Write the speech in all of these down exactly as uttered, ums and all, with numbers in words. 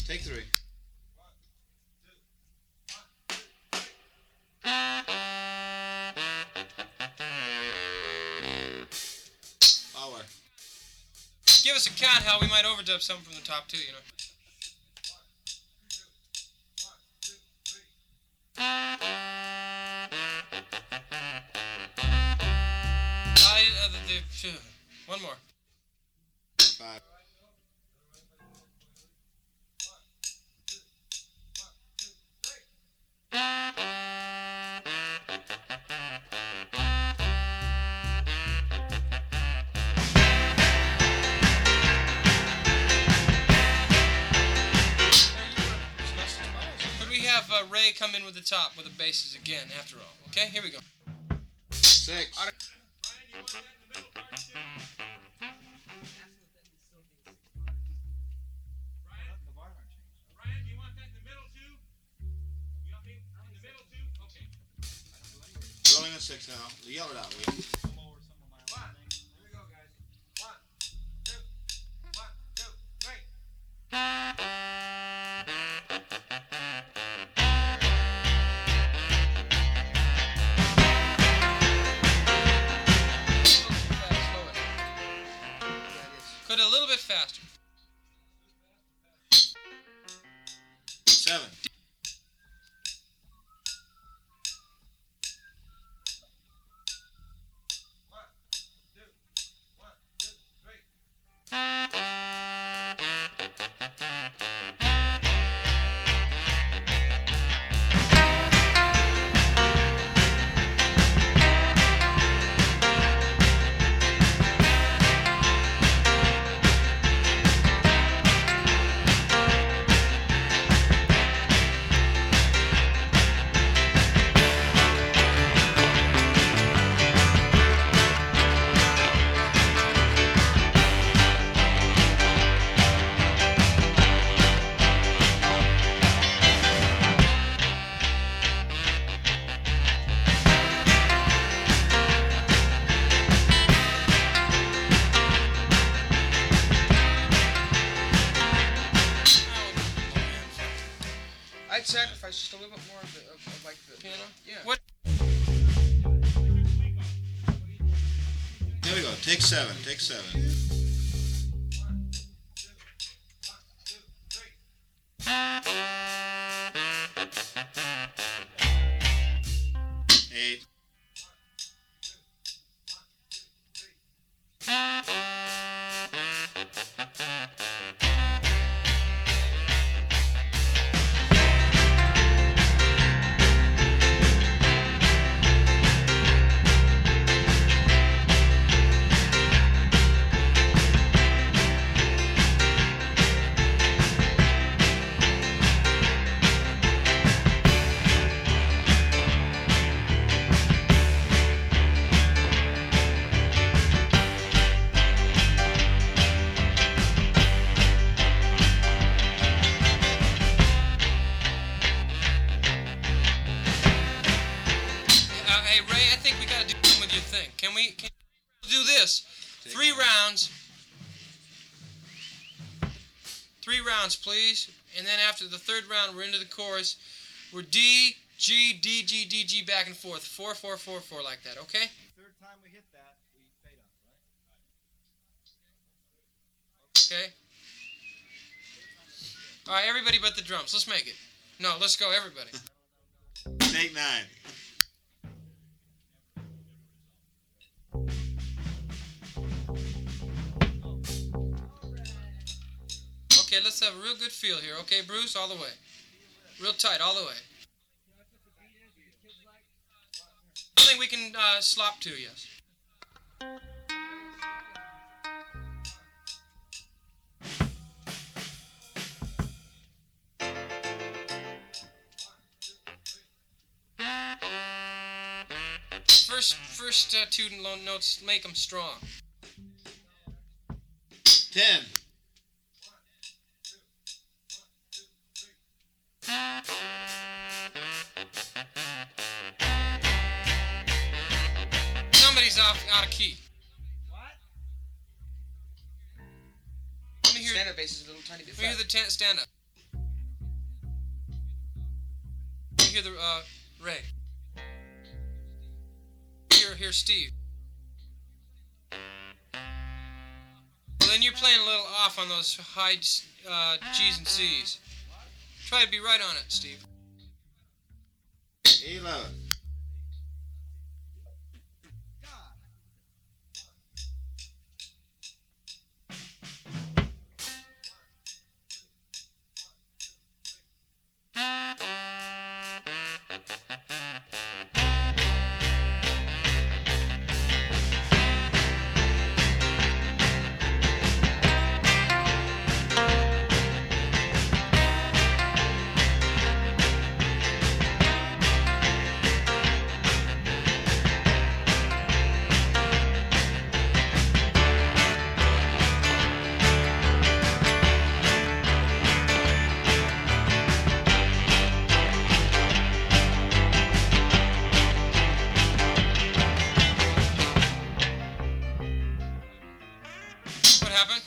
Take three. Power. Give us a count, Hal. We might overdub something from the top, too, you know. I, uh, the, the, uh, one more. Five. Could we have uh, Ray come in with the top with the basses again, after all? Okay, here we go. Six. Rolling a six now. Yell it out, will you? Could a little bit faster. Seven. I'd sacrifice just a little bit more of, the, of, of like the Piano? Yeah. What? Here we go. Take seven. Take seven. Eight. Uh, hey, Ray, I think we gotta do something with your thing. Can we, can we do this? Three rounds. Three rounds, please. And then after the third round, we're into the chorus. We're D, G, D, G, D, G, back and forth. Four, four, four, four, like that, okay? Third time we hit that, we fade up, right? Okay. All right, everybody but the drums. Let's make it. No, let's go, everybody. Take nine. Okay, let's have a real good feel here. Okay, Bruce, all the way. Real tight, all the way. Something we can uh, slop to, yes. First, first uh, two notes, make them strong. Ten. Somebody's off, out of key. What? Let me hear, standard bass is a little tiny bit let me hear flat. the ten, stand up. hear the uh, Ray. Hear, hear Steve. Well, then you're playing a little off on those high uh, G's and C's. Try to be right on it, Steve. E eleven. What happened?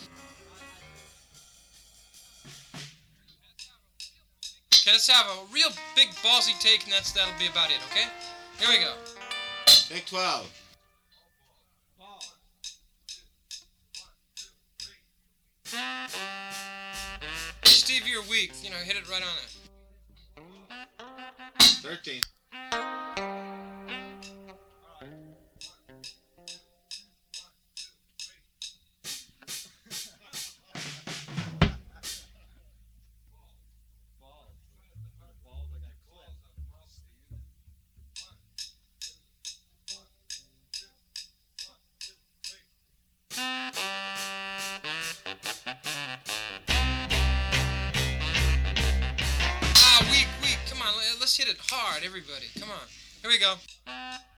Okay, let's have a real big ballsy take, and that's that'll be about it. Okay? Here we go. Take twelve. Ball. Steve, you're weak. You know, hit it right on it. thirteen. Balls. Balls, I got clipped. Ah, weak, weak. Come on, let's hit it hard, everybody. Come on. Here we go.